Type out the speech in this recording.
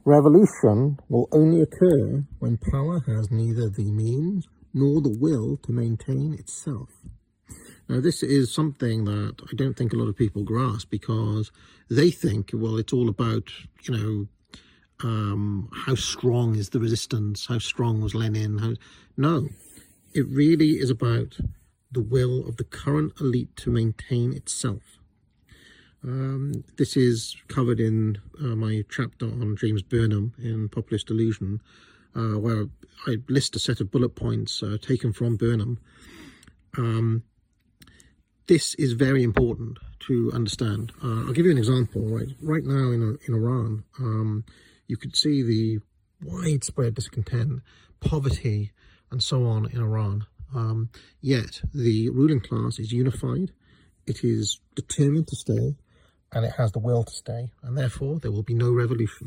Revolution will only occur when power has neither the means nor the will to maintain itself. Now, this is something that I don't think a lot of people grasp, because they think, well, it's all about, how strong is the resistance? How strong was Lenin? No, it really is about the will of the current elite to maintain itself. This is covered in my chapter on James Burnham in Populist Delusion, where I list a set of bullet points taken from Burnham. This is very important to understand. I'll give you an example. Right now in Iran, you could see the widespread discontent, poverty, and so on in Iran. Yet the ruling class is unified, it is determined to stay, and it has the will to stay, and therefore there will be no revolution.